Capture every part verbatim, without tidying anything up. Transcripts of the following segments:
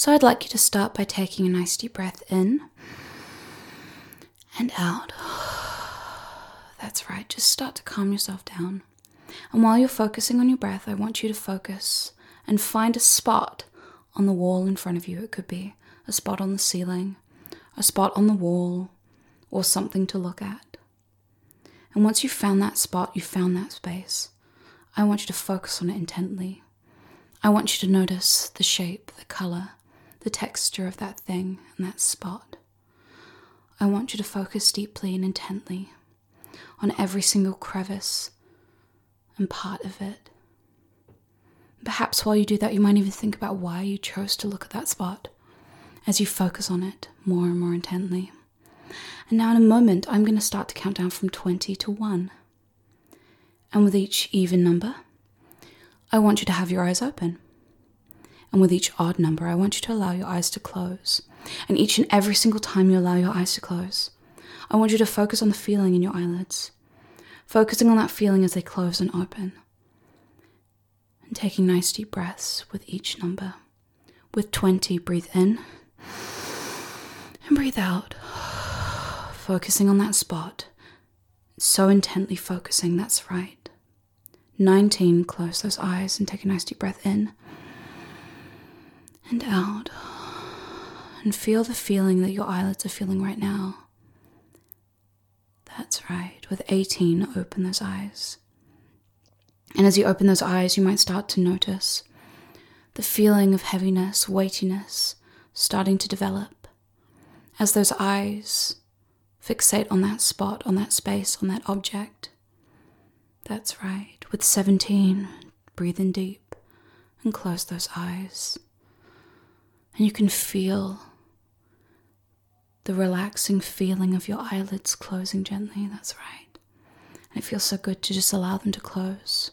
So I'd like you to start by taking a nice deep breath in and out. That's right, just start to calm yourself down. And while you're focusing on your breath, I want you to focus and find a spot on the wall in front of you. It could be a spot on the ceiling, a spot on the wall, or something to look at. And once you've found that spot, you've found that space, I want you to focus on it intently. I want you to notice the shape, the color, the texture of that thing and that spot. I want you to focus deeply and intently on every single crevice and part of it. Perhaps while you do that, you might even think about why you chose to look at that spot as you focus on it more and more intently. And now in a moment, I'm going to start to count down from twenty to one. And with each even number, I want you to have your eyes open. And with each odd number, I want you to allow your eyes to close. And each and every single time you allow your eyes to close, I want you to focus on the feeling in your eyelids, focusing on that feeling as they close and open. And taking nice deep breaths with each number. With twenty, breathe in and breathe out. Focusing on that spot. So intently focusing, that's right. nineteen, close those eyes and take a nice deep breath in and out. And feel the feeling that your eyelids are feeling right now. That's right. With eighteen, open those eyes. And as you open those eyes, you might start to notice the feeling of heaviness, weightiness starting to develop as those eyes fixate on that spot, on that space, on that object. That's right. With seventeen, breathe in deep and close those eyes. And you can feel the relaxing feeling of your eyelids closing gently. That's right. And it feels so good to just allow them to close.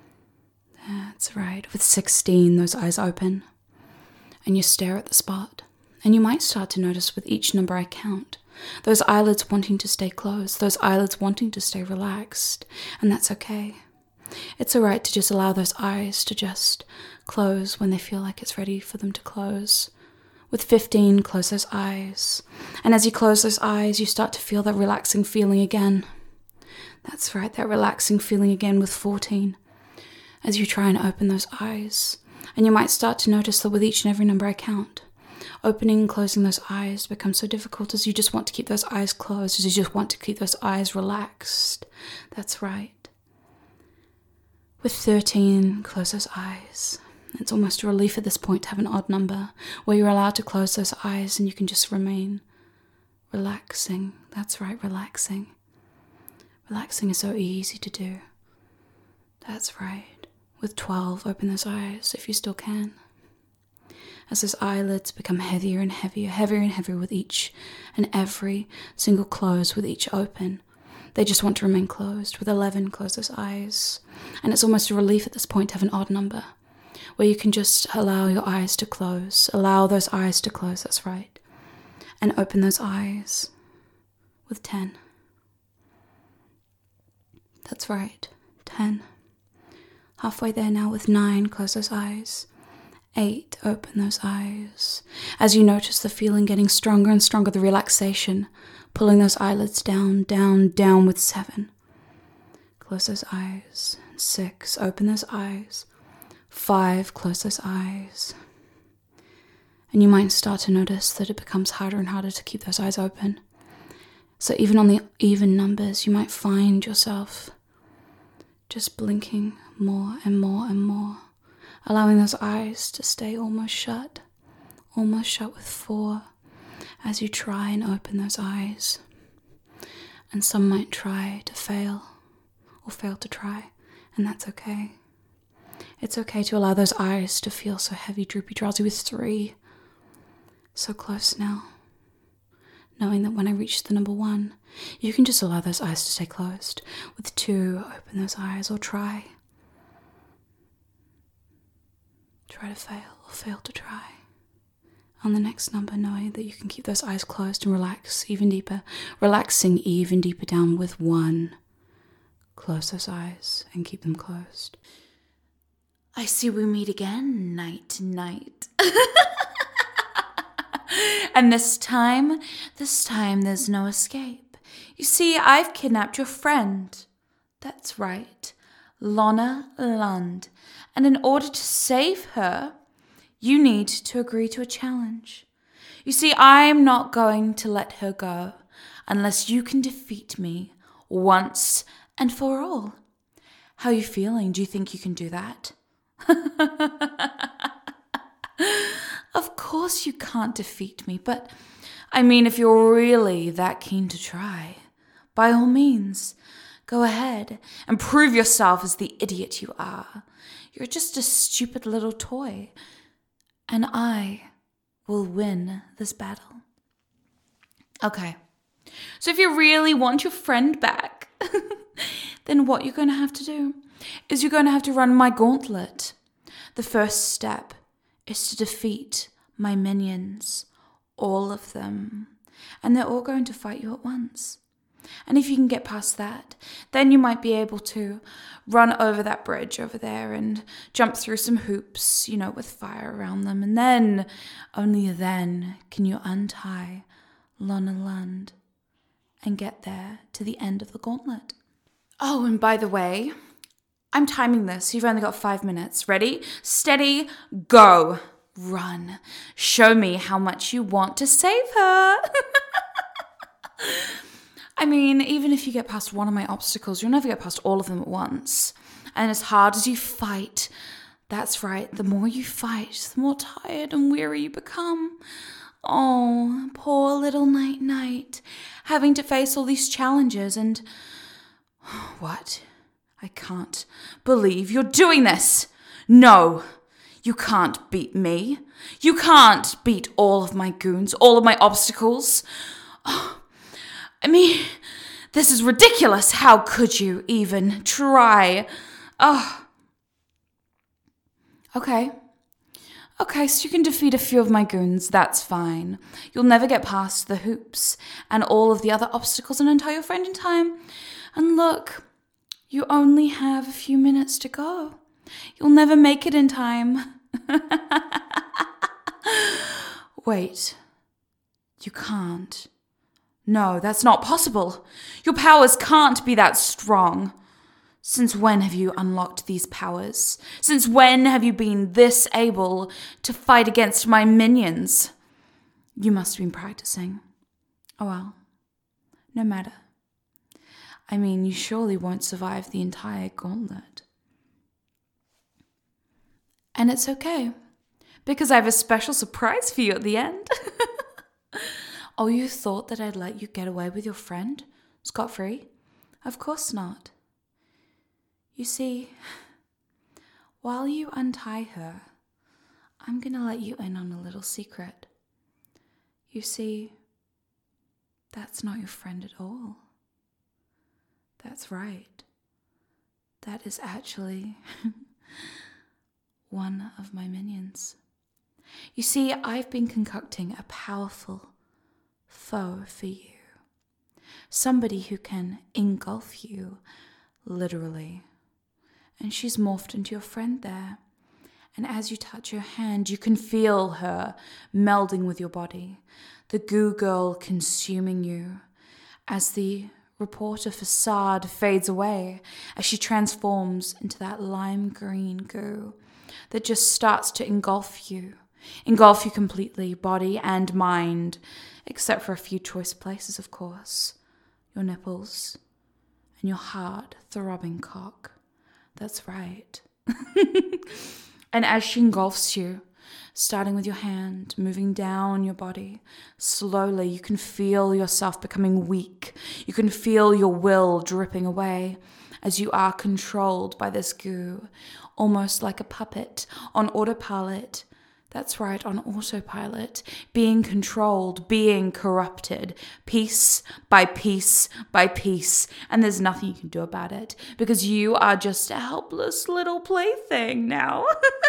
That's right. With sixteen, those eyes open and you stare at the spot. And you might start to notice with each number I count, those eyelids wanting to stay closed, those eyelids wanting to stay relaxed. And that's okay. It's all right to just allow those eyes to just close when they feel like it's ready for them to close. With fifteen, close those eyes. And as you close those eyes, you start to feel that relaxing feeling again. That's right, that relaxing feeling again with fourteen. As you try and open those eyes. And you might start to notice that with each and every number I count, opening and closing those eyes becomes so difficult as you just want to keep those eyes closed, as you just want to keep those eyes relaxed. That's right. With thirteen, close those eyes. It's almost a relief at this point to have an odd number where you're allowed to close those eyes and you can just remain relaxing. That's right, relaxing. Relaxing is so easy to do. That's right. With twelve, open those eyes if you still can. As those eyelids become heavier and heavier, heavier and heavier with each and every single close, with each open. They just want to remain closed. With eleven, close those eyes. And it's almost a relief at this point to have an odd number where you can just allow your eyes to close. Allow those eyes to close, that's right. And open those eyes with ten. That's right, ten. Halfway there now with nine, close those eyes. Eight, open those eyes. As you notice the feeling getting stronger and stronger, the relaxation, pulling those eyelids down, down, down with seven. Close those eyes. Six, open those eyes. Five, close those eyes. And you might start to notice that it becomes harder and harder to keep those eyes open. So even on the even numbers, you might find yourself just blinking more and more and more, allowing those eyes to stay almost shut, almost shut with four, as you try and open those eyes. And some might try to fail, or fail to try, and that's okay. It's okay to allow those eyes to feel so heavy, droopy, drowsy with three. So close now. Knowing that when I reach the number one, you can just allow those eyes to stay closed. With two, open those eyes or try. Try to fail or fail to try. On the next number, knowing that you can keep those eyes closed and relax even deeper. Relaxing even deeper down with one. Close those eyes and keep them closed. I see we meet again, night to night. And this time, this time there's no escape. You see, I've kidnapped your friend. That's right, Lonna Lund. And in order to save her, you need to agree to a challenge. You see, I'm not going to let her go unless you can defeat me once and for all. How are you feeling? Do you think you can do that? Of course you can't defeat me, but I mean, if you're really that keen to try, by all means, go ahead and prove yourself as the idiot you are. You're just a stupid little toy, and I will win this battle. Okay, so if you really want your friend back, then what you're going to have to do is you're going to have to run my gauntlet. The first step is to defeat my minions, all of them, and they're all going to fight you at once. And if you can get past that, then you might be able to run over that bridge over there and jump through some hoops, you know, with fire around them. And then, only then, can you untie Lonna Lund and get there to the end of the gauntlet. Oh, and by the way, I'm timing this. You've only got five minutes. Ready? Steady, go. Run. Show me how much you want to save her. I mean, even if you get past one of my obstacles, you'll never get past all of them at once. And as hard as you fight, that's right, the more you fight, the more tired and weary you become. Oh, poor little Night Night, having to face all these challenges and... What? I can't believe you're doing this. No, you can't beat me. You can't beat all of my goons, all of my obstacles. Oh, I mean, this is ridiculous. How could you even try? Oh. Okay. Okay, so you can defeat a few of my goons. That's fine. You'll never get past the hoops and all of the other obstacles and untie your friend in time. And look, you only have a few minutes to go. You'll never make it in time. Wait, you can't. No, that's not possible. Your powers can't be that strong. Since when have you unlocked these powers? Since when have you been this able to fight against my minions? You must have been practicing. Oh well, no matter. I mean, you surely won't survive the entire gauntlet. And it's okay, because I have a special surprise for you at the end. Oh, you thought that I'd let you get away with your friend, scot-free? Of course not. You see, while you untie her, I'm going to let you in on a little secret. You see, that's not your friend at all. That's right. That is actually one of my minions. You see, I've been concocting a powerful foe for you. Somebody who can engulf you, literally. And she's morphed into your friend there. And as you touch her hand, you can feel her melding with your body. The goo girl consuming you. As the reporter facade fades away, as she transforms into that lime green goo that just starts to engulf you. Engulf you completely, body and mind, except for a few choice places, of course. Your nipples and your hard, throbbing cock. That's right. And as she engulfs you, starting with your hand, moving down your body, slowly you can feel yourself becoming weak. You can feel your will dripping away as you are controlled by this goo, almost like a puppet on autopilot. That's right, on autopilot, being controlled, being corrupted, piece by piece by piece, and there's nothing you can do about it, because you are just a helpless little plaything now.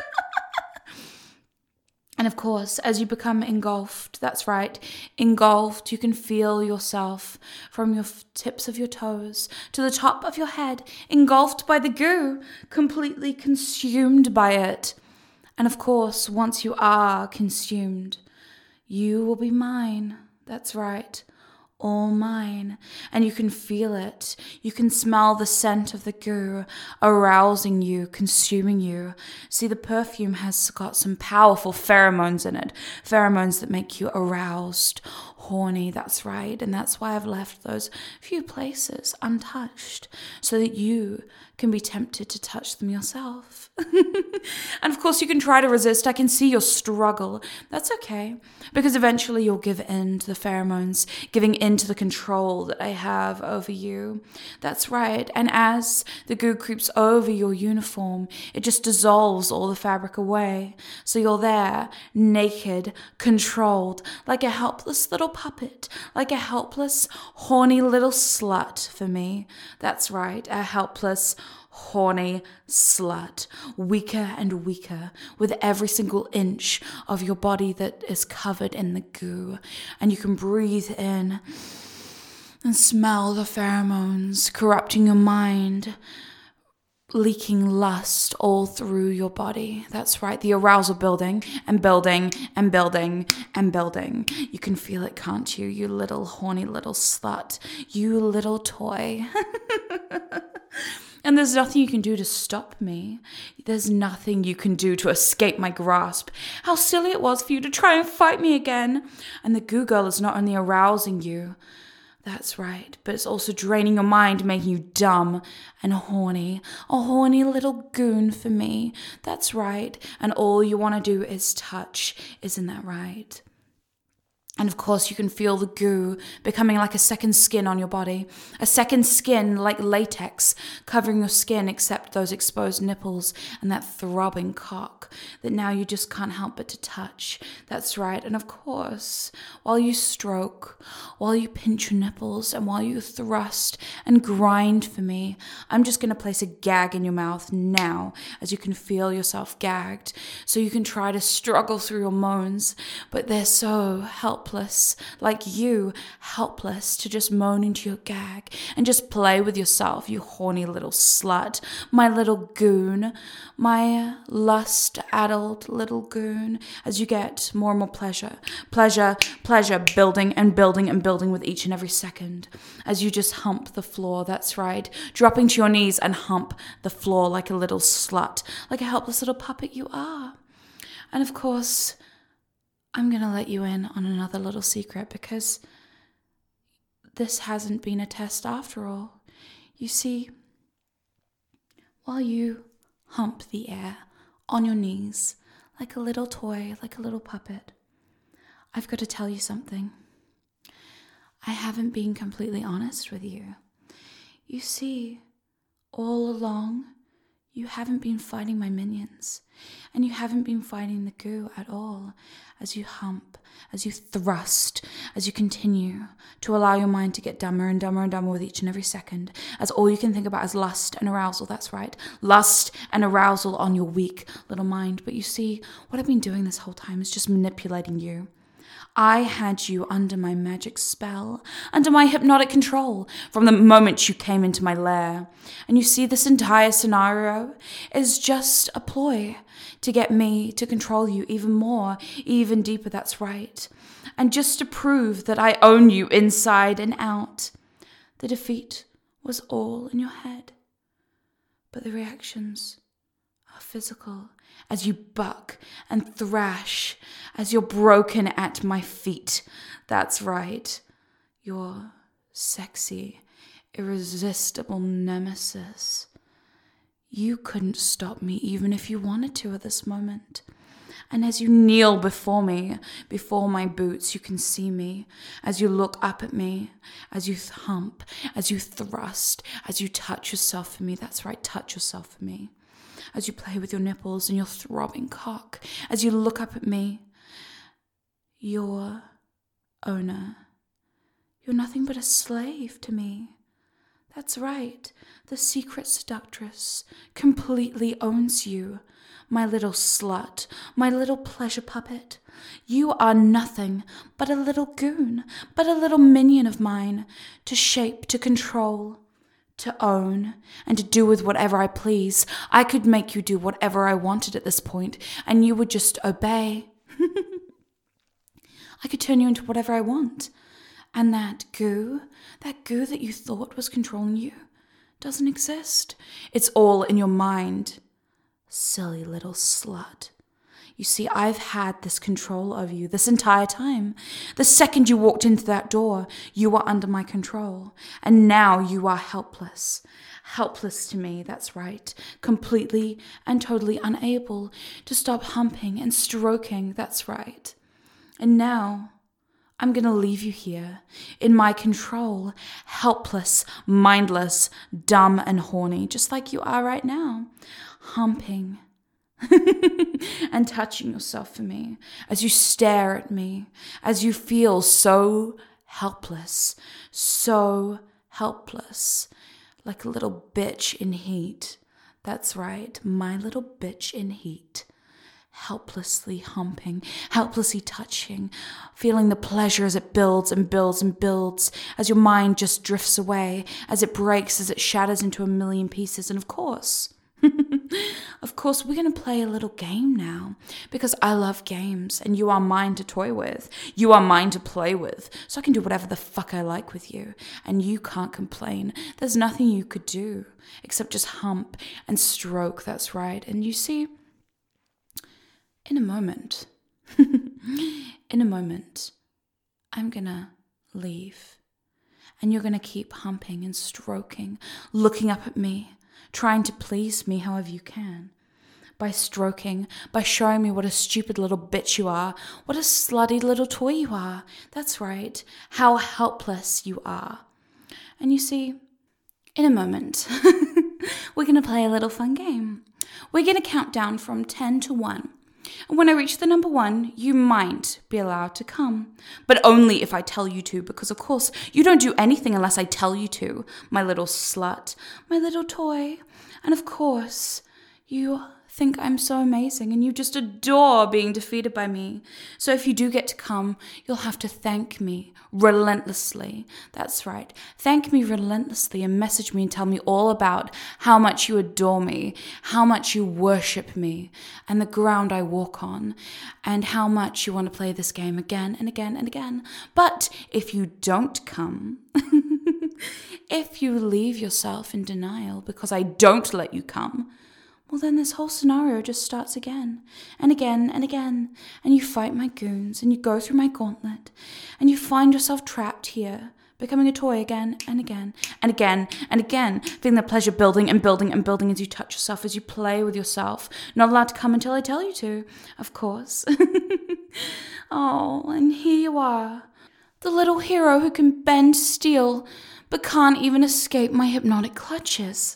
And of course, as you become engulfed, that's right, engulfed, you can feel yourself from your f- tips of your toes to the top of your head, engulfed by the goo, completely consumed by it. And of course, once you are consumed, You will be mine. That's right. All mine. And you can feel it. You can smell the scent of the goo arousing you, consuming you. See, the perfume has got some powerful pheromones in it. Pheromones that make you aroused, horny, that's right. And that's why I've left those few places untouched, so that you can be tempted to touch them yourself. And of course you can try to resist. I can see your struggle. That's okay, because eventually you'll give in to the pheromones, giving in to the control that I have over you. That's right. And as the goo creeps over your uniform, it just dissolves all the fabric away. So you're there, naked, controlled, like a helpless little puppet, like a helpless, horny little slut for me. That's right, a helpless, horny slut, weaker and weaker with every single inch of your body that is covered in the goo. And you can breathe in and smell the pheromones corrupting your mind, leaking lust all through your body. That's right, the arousal building and building and building and building. You can feel it, can't you? You little horny little slut. You little toy. And there's nothing you can do to stop me. There's nothing you can do to escape my grasp. How silly it was for you to try and fight me again. And the goo girl is not only arousing you, that's right, but it's also draining your mind, making you dumb and horny. A horny little goon for me. That's right. And all you want to do is touch. Isn't that right? And of course, you can feel the goo becoming like a second skin on your body. A second skin like latex covering your skin, except those exposed nipples and that throbbing cock that now you just can't help but to touch. That's right. And of course, while you stroke, while you pinch your nipples, and while you thrust and grind for me, I'm just going to place a gag in your mouth now, as you can feel yourself gagged. So you can try to struggle through your moans, but they're so helpless. Helpless, like you, helpless to just moan into your gag and just play with yourself, you horny little slut, my little goon, my lust-addled little goon, as you get more and more pleasure, pleasure, pleasure, building and building and building with each and every second, as you just hump the floor. That's right, dropping to your knees and hump the floor like a little slut, like a helpless little puppet you are. And of course, I'm going to let you in on another little secret, because this hasn't been a test after all. You see, while you hump the air on your knees like a little toy, like a little puppet, I've got to tell you something. I haven't been completely honest with you. You see, all along, you haven't been fighting my minions, and you haven't been fighting the goo at all, as you hump, as you thrust, as you continue to allow your mind to get dumber and dumber and dumber with each and every second, as all you can think about is lust and arousal. That's right, lust and arousal on your weak little mind. But you see, what I've been doing this whole time is just manipulating you. I had you under my magic spell, under my hypnotic control, from the moment you came into my lair. And you see, this entire scenario is just a ploy to get me to control you even more, even deeper, that's right. And just to prove that I own you inside and out. The defeat was all in your head. But the reactions are physical, as you buck and thrash, as you're broken at my feet. That's right, your sexy, irresistible nemesis. You couldn't stop me even if you wanted to at this moment. And as you kneel before me, before my boots, you can see me. As you look up at me, as you hump, as you thrust, as you touch yourself for me. That's right, touch yourself for me. As you play with your nipples and your throbbing cock, as you look up at me, your owner, you're nothing but a slave to me. That's right, the secret seductress completely owns you, my little slut, my little pleasure puppet. You are nothing but a little goon, but a little minion of mine, to shape, to control, to own, and to do with whatever I please. I could make you do whatever I wanted at this point, and you would just obey. I could turn you into whatever I want. And that goo, that goo that you thought was controlling you, doesn't exist. It's all in your mind. Silly little slut. You see, I've had this control over you this entire time. The second you walked into that door, you were under my control. And now you are helpless. Helpless to me, that's right. Completely and totally unable to stop humping and stroking, that's right. And now I'm going to leave you here in my control, helpless, mindless, dumb, and horny, just like you are right now, humping and touching yourself for me as you stare at me, as you feel so helpless, so helpless, like a little bitch in heat. That's right, my little bitch in heat. Helplessly humping, helplessly touching, feeling the pleasure as it builds and builds and builds, as your mind just drifts away, as it breaks, as it shatters into a million pieces. And of course, of course, we're going to play a little game now, because I love games, and you are mine to toy with. You are mine to play with, so I can do whatever the fuck I like with you, and you can't complain. There's nothing you could do except just hump and stroke, that's right. And you see, in a moment, in a moment, I'm gonna leave. And you're gonna keep humping and stroking, looking up at me, trying to please me however you can. By stroking, by showing me what a stupid little bitch you are, what a slutty little toy you are. That's right, how helpless you are. And you see, in a moment, we're gonna play a little fun game. We're gonna count down from ten to one. And when I reach the number one, you might be allowed to come. But only if I tell you to, because of course, you don't do anything unless I tell you to, my little slut, my little toy. And of course, you think I'm so amazing and you just adore being defeated by me. So if you do get to come, you'll have to thank me relentlessly. That's right. Thank me relentlessly and message me and tell me all about how much you adore me, how much you worship me and the ground I walk on, and how much you want to play this game again and again and again. But if you don't come, if you leave yourself in denial because I don't let you come, well, then this whole scenario just starts again and again and again. And you fight my goons and you go through my gauntlet and you find yourself trapped here, becoming a toy again and again and again and again, feeling the pleasure building and building and building as you touch yourself, as you play with yourself. Not allowed to come until I tell you to, of course. Oh, and here you are, the little hero who can bend steel but can't even escape my hypnotic clutches.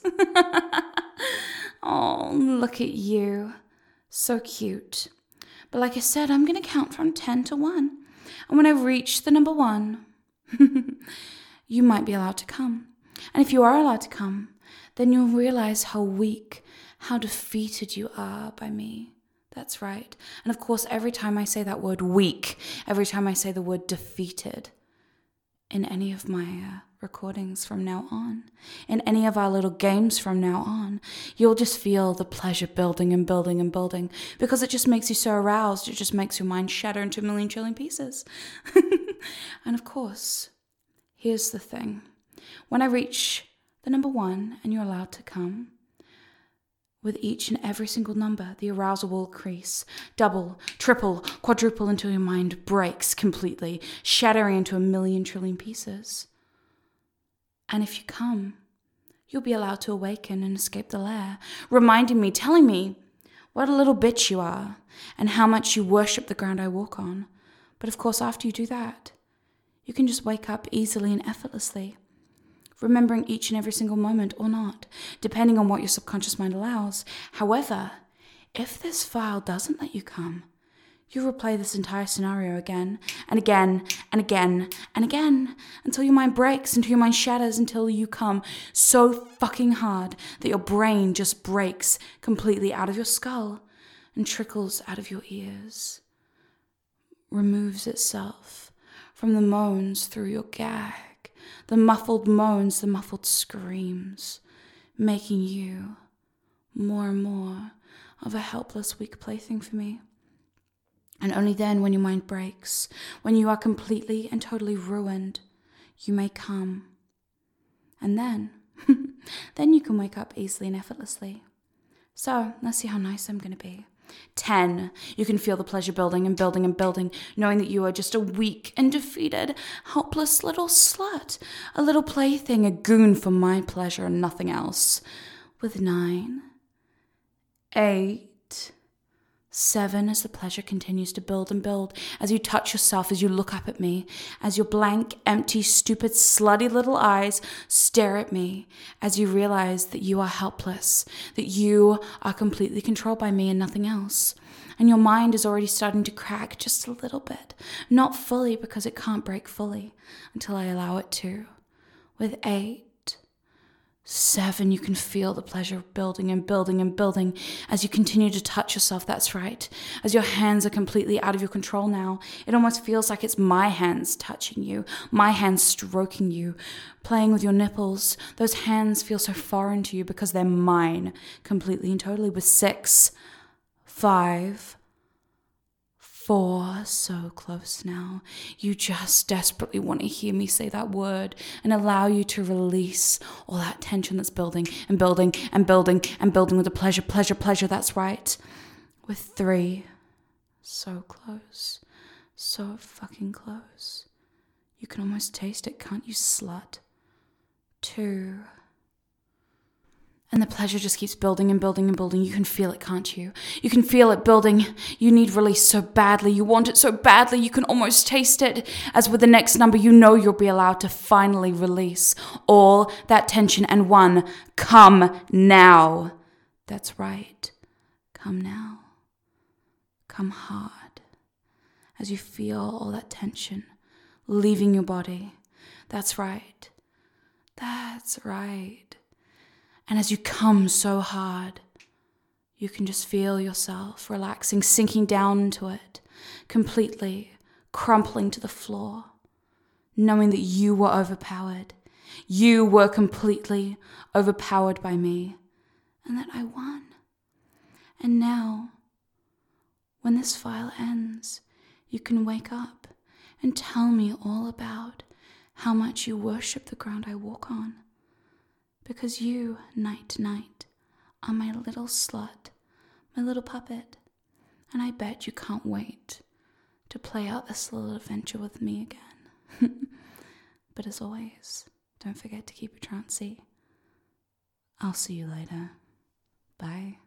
Oh, look at you. So cute. But like I said, I'm going to count from ten to one. And when I reach the number one, you might be allowed to come. And if you are allowed to come, then you'll realize how weak, how defeated you are by me. That's right. And of course, every time I say that word weak, every time I say the word defeated, in any of my uh, recordings from now on, in any of our little games from now on, you'll just feel the pleasure building and building and building, because it just makes you so aroused. It just makes your mind shatter into a million trillion pieces. And of course, here's the thing. When I reach the number one and you're allowed to come, with each and every single number, the arousal will increase, double, triple, quadruple until your mind breaks completely, shattering into a million trillion pieces. And if you come, you'll be allowed to awaken and escape the lair, reminding me, telling me what a little bitch you are and how much you worship the ground I walk on. But of course, after you do that, you can just wake up easily and effortlessly, remembering each and every single moment or not, depending on what your subconscious mind allows. However, if this file doesn't let you come, you replay this entire scenario again and again and again and again until your mind breaks, until your mind shatters, until you come so fucking hard that your brain just breaks completely out of your skull and trickles out of your ears, removes itself from the moans through your gag, the muffled moans, the muffled screams, making you more and more of a helpless, weak plaything for me. And only then, when your mind breaks, when you are completely and totally ruined, you may come. And then, then you can wake up easily and effortlessly. So let's see how nice I'm going to be. ten. You can feel the pleasure building and building and building, knowing that you are just a weak and defeated, helpless little slut, a little plaything, a goon for my pleasure and nothing else. With nine, eight, seven, as the pleasure continues to build and build, as you touch yourself, as you look up at me, as your blank, empty, stupid, slutty little eyes stare at me, as you realize that you are helpless, that you are completely controlled by me and nothing else. And your mind is already starting to crack just a little bit, not fully because it can't break fully until I allow it to. With eight, seven, you can feel the pleasure building and building and building as you continue to touch yourself. That's right. As your hands are completely out of your control now, it almost feels like it's my hands touching you, my hands stroking you, playing with your nipples. Those hands feel so foreign to you because they're mine completely and totally. With six, five, four, so close now. You just desperately want to hear me say that word and allow you to release all that tension that's building and building and building and building with the pleasure, pleasure, pleasure. That's right. With three, so close, so fucking close. You can almost taste it, can't you, slut? Two. And the pleasure just keeps building and building and building. You can feel it, can't you? You can feel it building. You need release so badly. You want it so badly. You can almost taste it. As with the next number, you know you'll be allowed to finally release all that tension. And one, come now. That's right. Come now. Come hard. As you feel all that tension leaving your body. That's right. That's right. And as you come so hard, you can just feel yourself relaxing, sinking down into it, completely crumpling to the floor, knowing that you were overpowered. You were completely overpowered by me, and that I won. And now, when this file ends, you can wake up and tell me all about how much you worship the ground I walk on. Because you, night to night, are my little slut, my little puppet, and I bet you can't wait to play out this little adventure with me again. But as always, don't forget to keep it trancy. I'll see you later. Bye.